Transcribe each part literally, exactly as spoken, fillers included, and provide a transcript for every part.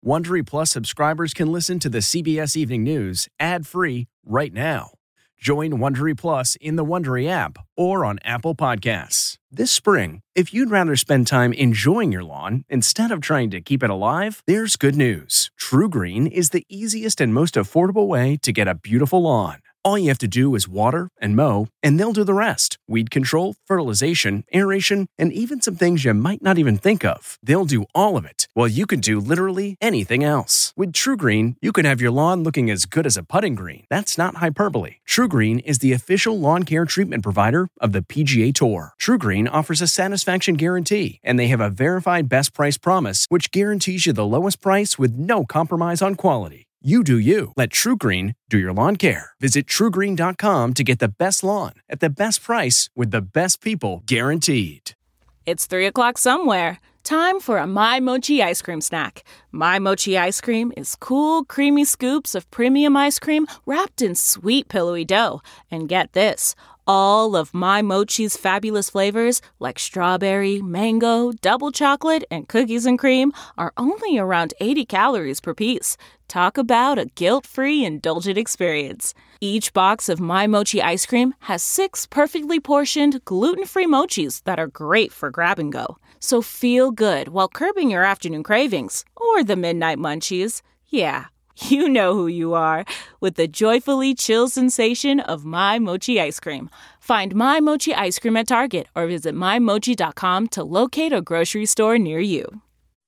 Wondery Plus subscribers can listen to the C B S Evening News ad-free right now. Join Wondery Plus in the Wondery app or on Apple Podcasts. This spring, if you'd rather spend time enjoying your lawn instead of trying to keep it alive, there's good news. True Green is the easiest and most affordable way to get a beautiful lawn. All you have to do is water and mow, and they'll do the rest. Weed control, fertilization, aeration, and even some things you might not even think of. They'll do all of it, while you can do literally anything else. With True Green, you can have your lawn looking as good as a putting green. That's not hyperbole. True Green is the official lawn care treatment provider of the P G A Tour. True Green offers a satisfaction guarantee, and they have a verified best price promise, which guarantees you the lowest price with no compromise on quality. You do you. Let True Green do your lawn care. Visit true green dot com to get the best lawn at the best price with the best people guaranteed. It's three o'clock somewhere. Time for a My Mochi ice cream snack. My Mochi ice cream is cool, creamy scoops of premium ice cream wrapped in sweet, pillowy dough. And get this, all of My Mochi's fabulous flavors, like strawberry, mango, double chocolate, and cookies and cream, are only around eighty calories per piece. Talk about a guilt-free, indulgent experience. Each box of My Mochi ice cream has six perfectly portioned, gluten-free mochis that are great for grab and go. So feel good while curbing your afternoon cravings, or the midnight munchies. Yeah, you know who you are, with the joyfully chill sensation of My Mochi ice cream. Find My Mochi ice cream at Target or visit my mochi dot com to locate a grocery store near you.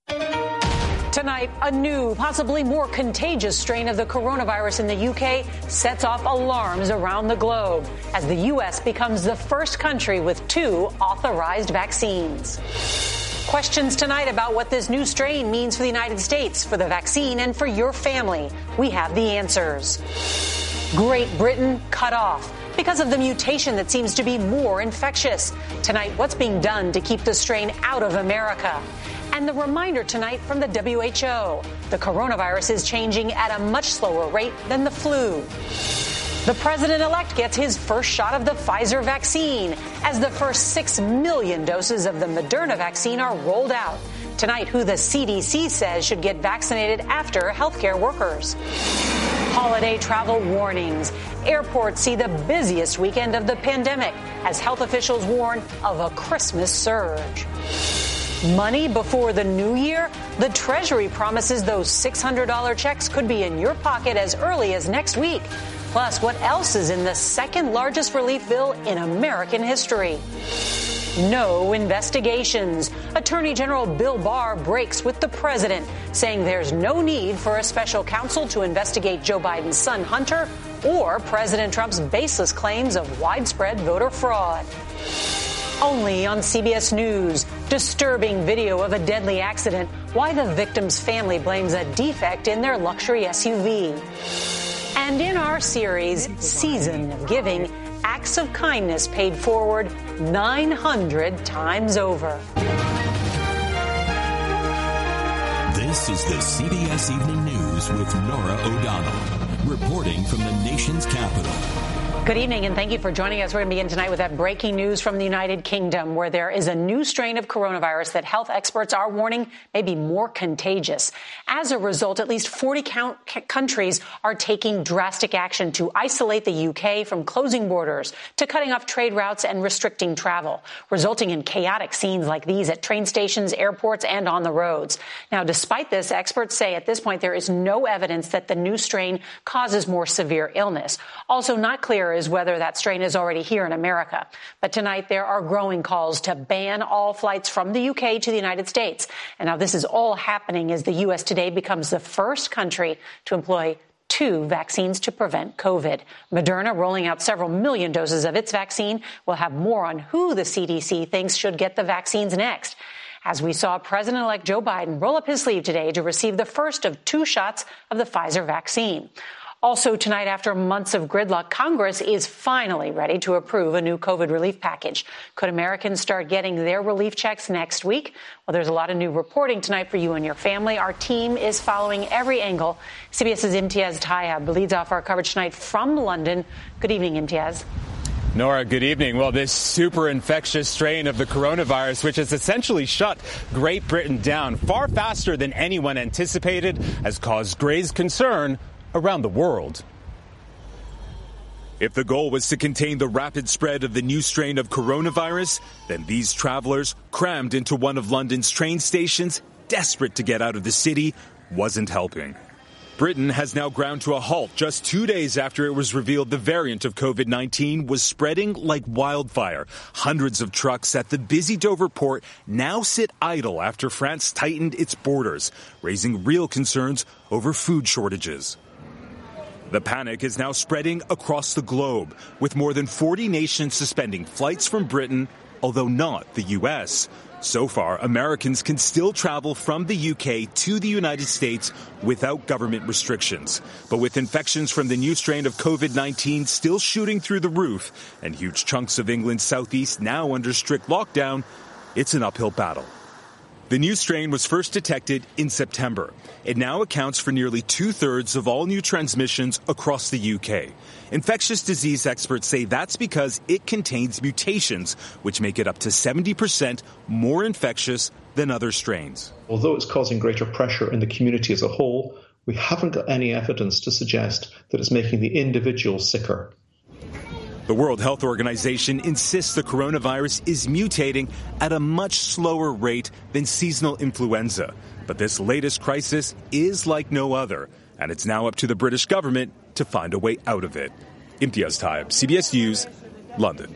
Tonight, a new, possibly more contagious strain of the coronavirus in the U K sets off alarms around the globe as the U S becomes the first country with two authorized vaccines. Questions tonight about what this new strain means for the United States, for the vaccine, and for your family. We have the answers. Great Britain cut off because of the mutation that seems to be more infectious. Tonight, what's being done to keep the strain out of America? And the reminder tonight from the W H O. The coronavirus is changing at a much slower rate than the flu. The president-elect gets his first shot of the Pfizer vaccine as the first six million doses of the Moderna vaccine are rolled out. Tonight, who the C D C says should get vaccinated after healthcare workers. Holiday travel warnings. Airports see the busiest weekend of the pandemic as health officials warn of a Christmas surge. Money before the new year? The Treasury promises those six hundred dollars checks could be in your pocket as early as next week. Plus, what else is in the second largest relief bill in American history? No investigations. Attorney General Bill Barr breaks with the president, saying there's no need for a special counsel to investigate Joe Biden's son, Hunter, or President Trump's baseless claims of widespread voter fraud. Only on C B S News, disturbing video of a deadly accident, why the victim's family blames a defect in their luxury S U V. And in our series, Season of Giving, acts of kindness paid forward nine hundred times over. This is the C B S Evening News with Norah O'Donnell, reporting from the nation's capital. Good evening, and thank you for joining us. We're going to begin tonight with that breaking news from the United Kingdom, where there is a new strain of coronavirus that health experts are warning may be more contagious. As a result, at least forty count countries are taking drastic action to isolate the U K from closing borders, to cutting off trade routes and restricting travel, resulting in chaotic scenes like these at train stations, airports, and on the roads. Now, despite this, experts say at this point there is no evidence that the new strain causes more severe illness. Also not clear is whether that strain is already here in America. But tonight there are growing calls to ban all flights from the U K to the United States. And now this is all happening as the U S today becomes the first country to employ two vaccines to prevent COVID. Moderna rolling out several million doses of its vaccine. We'll have more on who the C D C thinks should get the vaccines next. As we saw President-elect Joe Biden roll up his sleeve today to receive the first of two shots of the Pfizer vaccine. Also tonight, after months of gridlock, Congress is finally ready to approve a new COVID relief package. Could Americans start getting their relief checks next week? Well, there's a lot of new reporting tonight for you and your family. Our team is following every angle. CBS's Imtiaz Tyab leads off our coverage tonight from London. Good evening, Imtiaz. Nora, good evening. Well, this super infectious strain of the coronavirus, which has essentially shut Great Britain down far faster than anyone anticipated, has caused grave concern around the world. If the goal was to contain the rapid spread of the new strain of coronavirus, then these travelers, crammed into one of London's train stations, desperate to get out of the city, wasn't helping. Britain has now ground to a halt just two days after it was revealed the variant of COVID nineteen was spreading like wildfire. Hundreds of trucks at the busy Dover port now sit idle after France tightened its borders, raising real concerns over food shortages. The panic is now spreading across the globe, with more than forty nations suspending flights from Britain, although not the U S. So far, Americans can still travel from the U K to the United States without government restrictions. But with infections from the new strain of COVID nineteen still shooting through the roof and huge chunks of England's southeast now under strict lockdown, it's an uphill battle. The new strain was first detected in September. It now accounts for nearly two-thirds of all new transmissions across the U K. Infectious disease experts say that's because it contains mutations, which make it up to seventy percent more infectious than other strains. Although it's causing greater pressure in the community as a whole, we haven't got any evidence to suggest that it's making the individual sicker. The World Health Organization insists the coronavirus is mutating at a much slower rate than seasonal influenza. But this latest crisis is like no other, and it's now up to the British government to find a way out of it. Imtiaz Taib, C B S News, London.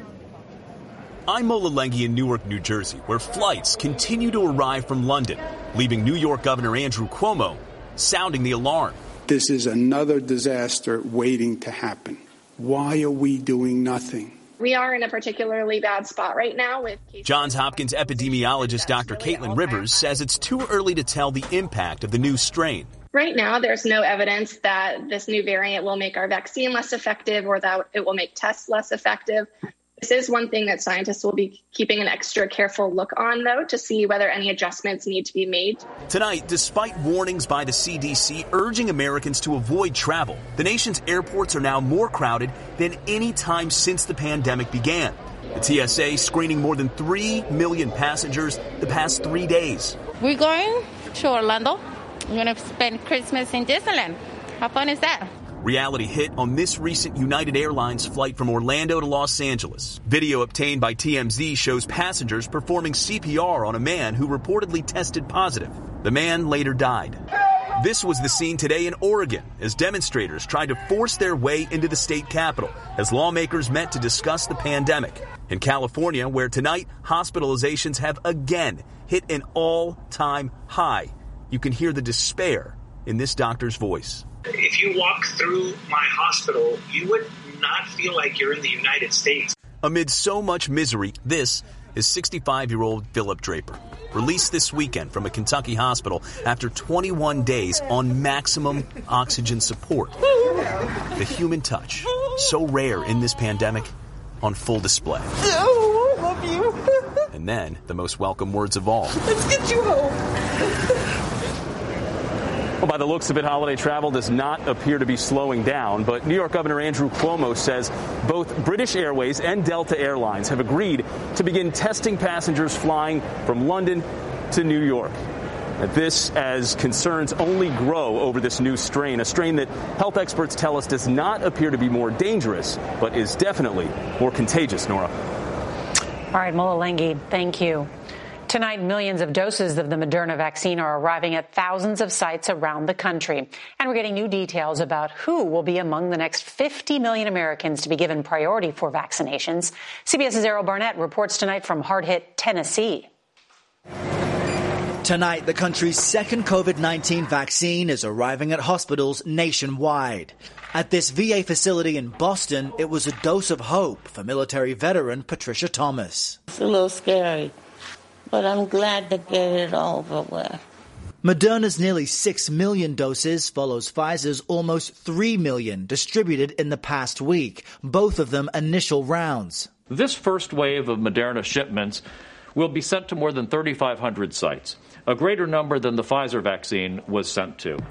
I'm Mola Lenghi in Newark, New Jersey, where flights continue to arrive from London, leaving New York Governor Andrew Cuomo sounding the alarm. This is another disaster waiting to happen. Why are we doing nothing? We are in a particularly bad spot right now with cases. Johns Hopkins epidemiologist Doctor Caitlin Rivers says it's too early to tell the impact of the new strain. Right now, there's no evidence that this new variant will make our vaccine less effective or that it will make tests less effective. This is one thing that scientists will be keeping an extra careful look on, though, to see whether any adjustments need to be made. Tonight, despite warnings by the C D C urging Americans to avoid travel, the nation's airports are now more crowded than any time since the pandemic began. The T S A screening more than three million passengers the past three days. We're going to Orlando. We're going to spend Christmas in Disneyland. How fun is that? Reality hit on this recent United Airlines flight from Orlando to Los Angeles. Video obtained by T M Z shows passengers performing C P R on a man who reportedly tested positive. The man later died. This was the scene today in Oregon as demonstrators tried to force their way into the state capitol as lawmakers met to discuss the pandemic. In California, where tonight hospitalizations have again hit an all-time high, you can hear the despair in this doctor's voice. If you walk through my hospital, you would not feel like you're in the United States. Amid so much misery, this is sixty-five-year-old Philip Draper, released this weekend from a Kentucky hospital after twenty-one days on maximum oxygen support. The human touch, so rare in this pandemic, on full display. Oh, I love you. And then, the most welcome words of all. Let's get you home. Well, by the looks of it, holiday travel does not appear to be slowing down. But New York Governor Andrew Cuomo says both British Airways and Delta Airlines have agreed to begin testing passengers flying from London to New York. And this as concerns only grow over this new strain, a strain that health experts tell us does not appear to be more dangerous, but is definitely more contagious, Nora. All right, Mola Lenghi, thank you. Tonight, millions of doses of the Moderna vaccine are arriving at thousands of sites around the country. And we're getting new details about who will be among the next fifty million Americans to be given priority for vaccinations. CBS's Errol Barnett reports tonight from hard-hit Tennessee. Tonight, the country's second COVID nineteen vaccine is arriving at hospitals nationwide. At this V A facility in Boston, it was a dose of hope for military veteran Patricia Thomas. It's a little scary, but I'm glad to get it over with. Moderna's nearly six million doses follows Pfizer's almost three million distributed in the past week, both of them initial rounds. This first wave of Moderna shipments will be sent to more than thirty-five hundred sites, a greater number than the Pfizer vaccine was sent to.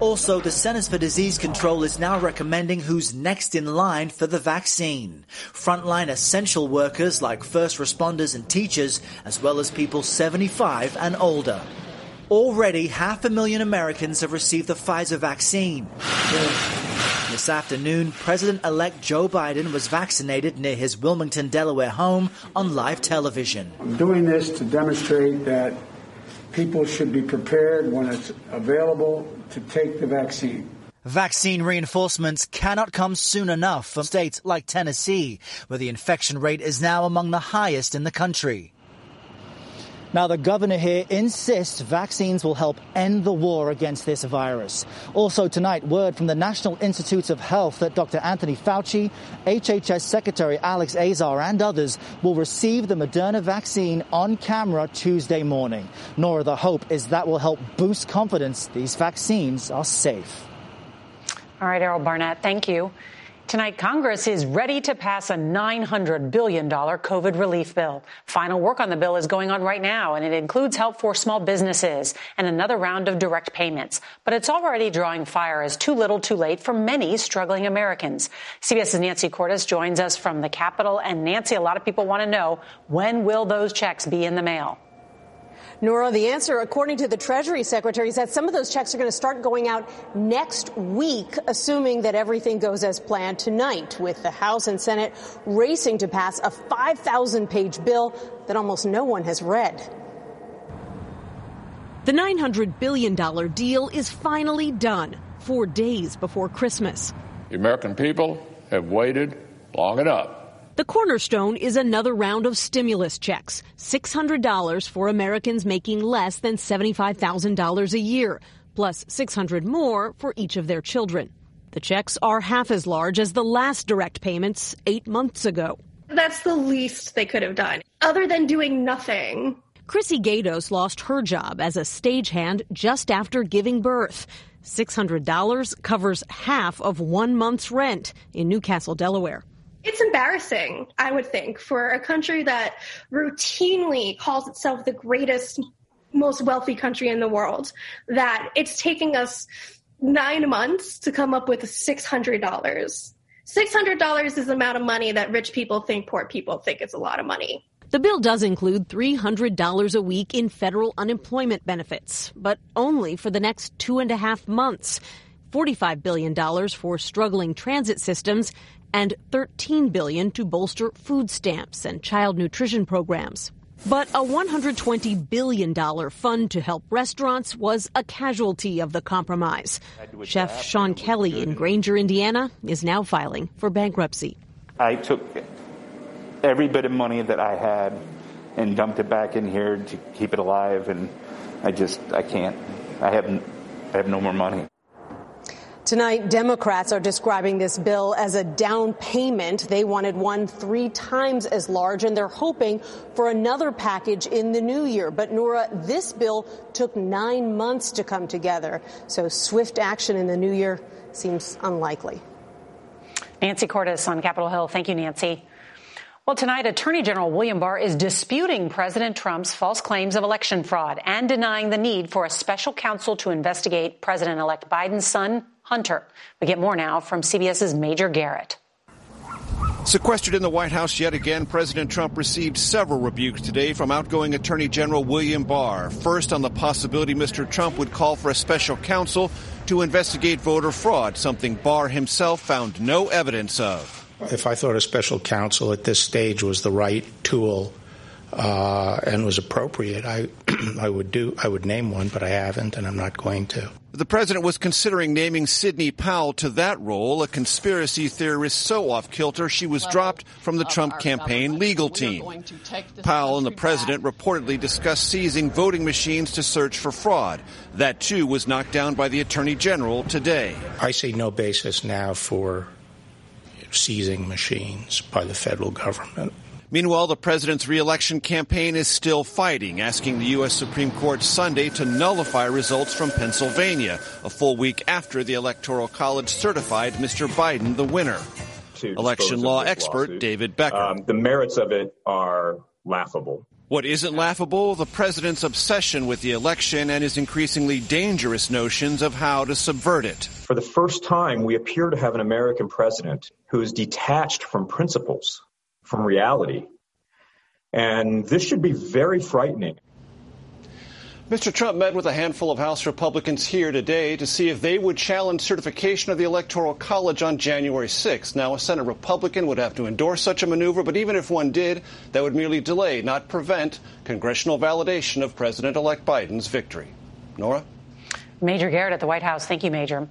Also, the Centers for Disease Control is now recommending who's next in line for the vaccine. Frontline essential workers like first responders and teachers, as well as people seventy-five and older. Already, half a million Americans have received the Pfizer vaccine. This afternoon, President-elect Joe Biden was vaccinated near his Wilmington, Delaware home on live television. I'm doing this to demonstrate that people should be prepared when it's available to take the vaccine. Vaccine reinforcements cannot come soon enough from states like Tennessee, where the infection rate is now among the highest in the country. Now, the governor here insists vaccines will help end the war against this virus. Also tonight, word from the National Institutes of Health that Doctor Anthony Fauci, H H S Secretary Alex Azar, and others will receive the Moderna vaccine on camera Tuesday morning. Nora, the hope is that will help boost confidence these vaccines are safe. All right, Errol Barnett, thank you. Tonight, Congress is ready to pass a nine hundred billion dollars COVID relief bill. Final work on the bill is going on right now, and it includes help for small businesses and another round of direct payments. But it's already drawing fire as too little too late for many struggling Americans. CBS's Nancy Cordes joins us from the Capitol. And Nancy, a lot of people want to know, when will those checks be in the mail? Nora, the answer, according to the Treasury Secretary, is that some of those checks are going to start going out next week, assuming that everything goes as planned tonight, with the House and Senate racing to pass a five thousand page bill that almost no one has read. The nine hundred billion dollars deal is finally done, four days before Christmas. The American people have waited long enough. The cornerstone is another round of stimulus checks, six hundred dollars for Americans making less than seventy-five thousand dollars a year, plus six hundred dollars more for each of their children. The checks are half as large as the last direct payments eight months ago. That's the least they could have done, other than doing nothing. Chrissy Gatos lost her job as a stagehand just after giving birth. six hundred dollars covers half of one month's rent in Newcastle, Delaware. It's embarrassing, I would think, for a country that routinely calls itself the greatest, most wealthy country in the world, that it's taking us nine months to come up with six hundred dollars. six hundred dollars is the amount of money that rich people think poor people think is a lot of money. The bill does include three hundred dollars a week in federal unemployment benefits, but only for the next two and a half months. forty-five billion dollars for struggling transit systems and thirteen billion dollars to bolster food stamps and child nutrition programs. But a one hundred twenty billion dollars fund to help restaurants was a casualty of the compromise. Chef Sean Kelly in Granger, Indiana, is now filing for bankruptcy. I took every bit of money that I had and dumped it back in here to keep it alive, and I just, I can't. I haven't, I have no more money. Tonight, Democrats are describing this bill as a down payment. They wanted one three times as large, and they're hoping for another package in the new year. But, Nora, this bill took nine months to come together, so swift action in the new year seems unlikely. Nancy Cordes on Capitol Hill. Thank you, Nancy. Well, tonight, Attorney General William Barr is disputing President Trump's false claims of election fraud and denying the need for a special counsel to investigate President-elect Biden's son, Hunter. We get more now from CBS's Major Garrett. Sequestered in the White House yet again, President Trump received several rebukes today from outgoing Attorney General William Barr. First, on the possibility Mister Trump would call for a special counsel to investigate voter fraud, something Barr himself found no evidence of. If I thought a special counsel at this stage was the right tool uh, and was appropriate, I I would do I would name one, but I haven't, and I'm not going to. The president was considering naming Sidney Powell to that role, a conspiracy theorist so off-kilter she was dropped from the Trump campaign legal team. Powell and the president reportedly discussed seizing voting machines to search for fraud. That, too, was knocked down by the Attorney General today. I see no basis now for seizing machines by the federal government. Meanwhile, the president's re-election campaign is still fighting, asking the U S Supreme Court Sunday to nullify results from Pennsylvania, a full week after the Electoral College certified Mister Biden the winner. Election law expert David Becker. Um, the merits of it are laughable. What isn't laughable? The president's obsession with the election and his increasingly dangerous notions of how to subvert it. For the first time, we appear to have an American president who is detached from principles, from reality. And this should be very frightening. Mister Trump met with a handful of House Republicans here today to see if they would challenge certification of the Electoral College on January sixth. Now, a Senate Republican would have to endorse such a maneuver, but even if one did, that would merely delay, not prevent, congressional validation of President-elect Biden's victory. Nora? Major Garrett at the White House. Thank you, Major.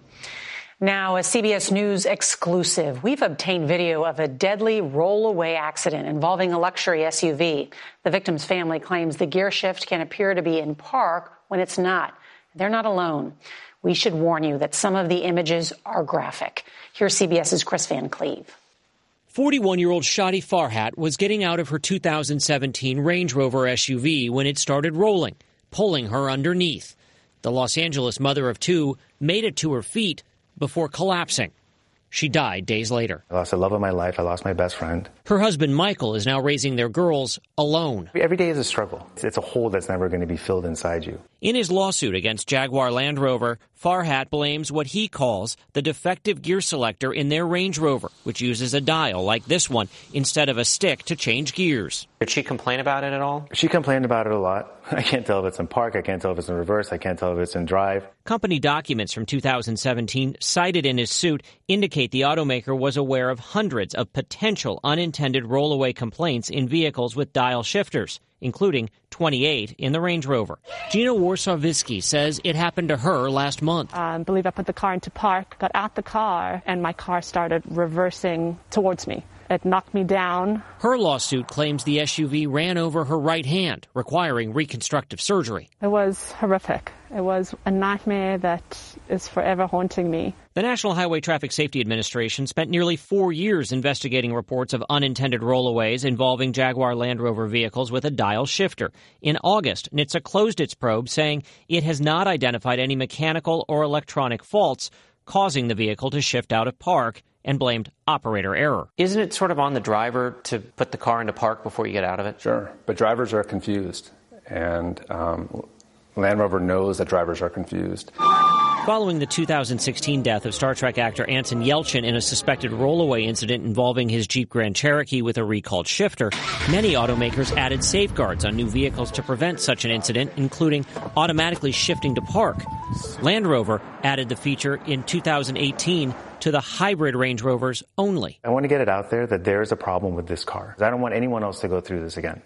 Now, a C B S News exclusive. We've obtained video of a deadly rollaway accident involving a luxury S U V. The victim's family claims the gear shift can appear to be in park when it's not. They're not alone. We should warn you that some of the images are graphic. Here's CBS's Chris Van Cleve. forty-one-year-old Shadi Farhat was getting out of her two thousand seventeen Range Rover S U V when it started rolling, pulling her underneath. The Los Angeles mother of two made it to her feet before collapsing. She died days later. I lost the love of my life. I lost my best friend. Her husband, Michael, is now raising their girls alone. Every day is a struggle. It's a hole that's never going to be filled inside you. In his lawsuit against Jaguar Land Rover, Farhat blames what he calls the defective gear selector in their Range Rover, which uses a dial like this one instead of a stick to change gears. Did she complain about it at all? She complained about it a lot. I can't tell if it's in park. I can't tell if it's in reverse. I can't tell if it's in drive. Company documents from two thousand seventeen cited in his suit indicate the automaker was aware of hundreds of potential unintended rollaway complaints in vehicles with dial shifters, including twenty-eight in the Range Rover. Gina Warsaw-Visky says it happened to her last month. I believe I put the car into park, got out the car, and my car started reversing towards me. It knocked me down. Her lawsuit claims the S U V ran over her right hand, requiring reconstructive surgery. It was horrific. It was a nightmare that is forever haunting me. The National Highway Traffic Safety Administration spent nearly four years investigating reports of unintended rollaways involving Jaguar Land Rover vehicles with a dial shifter. In August, N H T S A closed its probe, saying it has not identified any mechanical or electronic faults causing the vehicle to shift out of park, and blamed operator error. Isn't it sort of on the driver to put the car into park before you get out of it? Sure, but drivers are confused, and um, Land Rover knows that drivers are confused. Following the two thousand sixteen death of Star Trek actor Anton Yelchin in a suspected rollaway incident involving his Jeep Grand Cherokee with a recalled shifter, many automakers added safeguards on new vehicles to prevent such an incident, including automatically shifting to park. Land Rover added the feature in two thousand eighteen to the hybrid Range Rovers only. I want to get it out there that there's a problem with this car. I don't want anyone else to go through this again.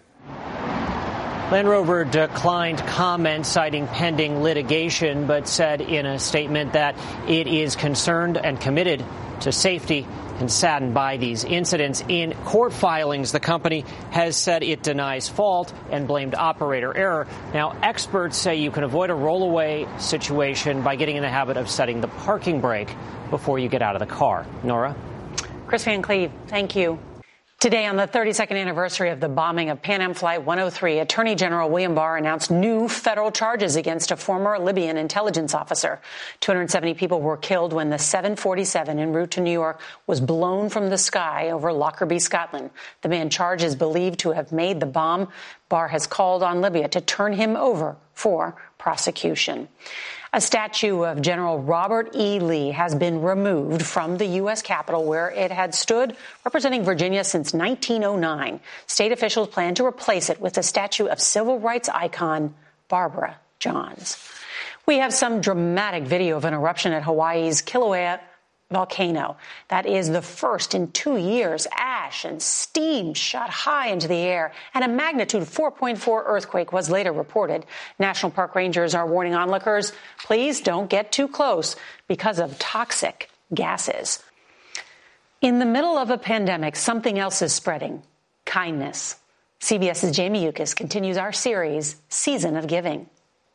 Land Rover declined comment citing pending litigation, but said in a statement that it is concerned and committed to safety and saddened by these incidents. In court filings, the company has said it denies fault and blamed operator error. Now, experts say you can avoid a rollaway situation by getting in the habit of setting the parking brake before you get out of the car. Nora? Chris Van Cleve, thank you. Today, on the thirty-second anniversary of the bombing of Pan Am Flight one oh three, Attorney General William Barr announced new federal charges against a former Libyan intelligence officer. two hundred seventy people were killed when the seven forty-seven en route to New York was blown from the sky over Lockerbie, Scotland. The man charged is believed to have made the bomb. Barr has called on Libya to turn him over for prosecution. A statue of General Robert E. Lee has been removed from the U S Capitol, where it had stood representing Virginia since nineteen oh nine. State officials plan to replace it with a statue of civil rights icon Barbara Johns. We have some dramatic video of an eruption at Hawaii's Kilauea volcano. That is the first in two years. Ash and steam shot high into the air, and a magnitude four point four earthquake was later reported. National Park rangers are warning onlookers, please don't get too close because of toxic gases. In the middle of a pandemic, something else is spreading: kindness. CBS's Jamie Yuccas continues our series, Season of Giving.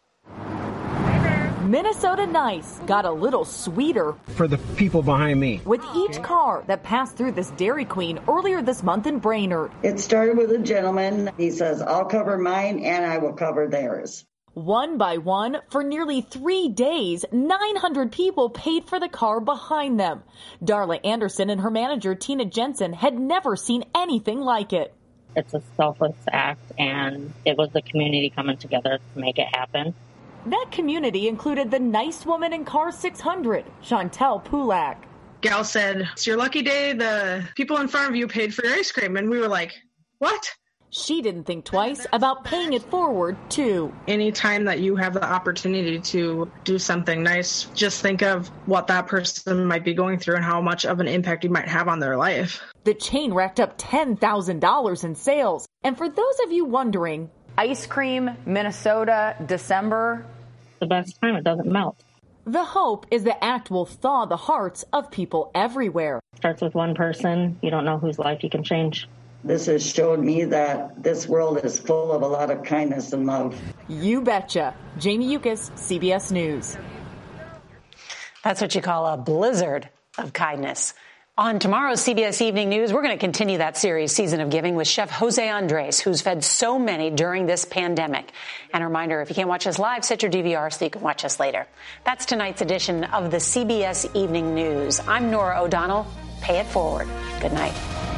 Minnesota Nice got a little sweeter for the people behind me with each car that passed through this Dairy Queen earlier this month in Brainerd. It started with a gentleman. He says, I'll cover mine and I will cover theirs. One by one, for nearly three days, nine hundred people paid for the car behind them. Darla Anderson and her manager, Tina Jensen, had never seen anything like it. It's a selfless act, and it was the community coming together to make it happen. That community included the nice woman in car six hundred, Chantel Pulak. Gal said, "It's your lucky day. The people in front of you paid for your ice cream." And we were like, what? She didn't think twice about paying it forward, too. Anytime that you have the opportunity to do something nice, just think of what that person might be going through and how much of an impact you might have on their life. The chain racked up ten thousand dollars in sales. And for those of you wondering, ice cream, Minnesota, December. The best time, it doesn't melt. The hope is the act will thaw the hearts of people everywhere. Starts with one person. You don't know whose life you can change. This has showed me that this world is full of a lot of kindness and love. You betcha. Jamie Yukas, C B S News. That's what you call a blizzard of kindness. On tomorrow's C B S Evening News, we're going to continue that series, Season of Giving, with Chef Jose Andres, who's fed so many during this pandemic. And a reminder, if you can't watch us live, set your D V R so you can watch us later. That's tonight's edition of the C B S Evening News. I'm Norah O'Donnell. Pay it forward. Good night.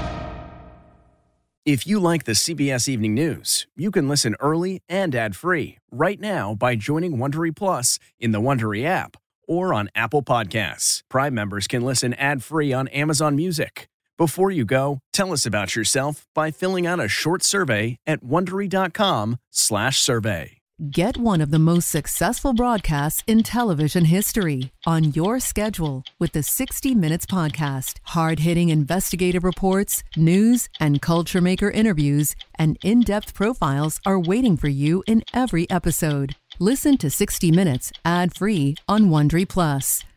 If you like the C B S Evening News, you can listen early and ad-free right now by joining Wondery Plus in the Wondery app or on Apple Podcasts. Prime members can listen ad-free on Amazon Music. Before you go, tell us about yourself by filling out a short survey at Wondery.com slash survey. Get one of the most successful broadcasts in television history on your schedule with the sixty minutes podcast. Hard-hitting investigative reports, news, and culture maker interviews, and in-depth profiles are waiting for you in every episode. Listen to sixty minutes ad-free on Wondery Plus